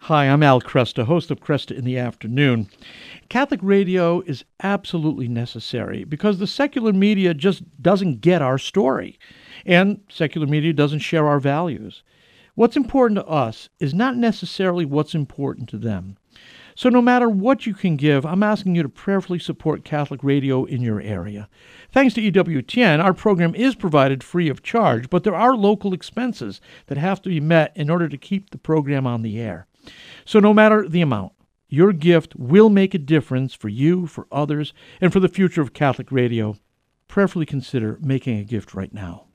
Hi, I'm Al Kresta, host of Kresta in the Afternoon. Catholic radio is absolutely necessary because the secular media just doesn't get our story, and secular media doesn't share our values. What's important to us is not necessarily what's important to them. So no matter what you can give, I'm asking you to prayerfully support Catholic radio in your area. Thanks to EWTN, our program is provided free of charge, but there are local expenses that have to be met in order to keep the program on the air. So no matter the amount, your gift will make a difference for you, for others, and for the future of Catholic radio. Prayerfully consider making a gift right now.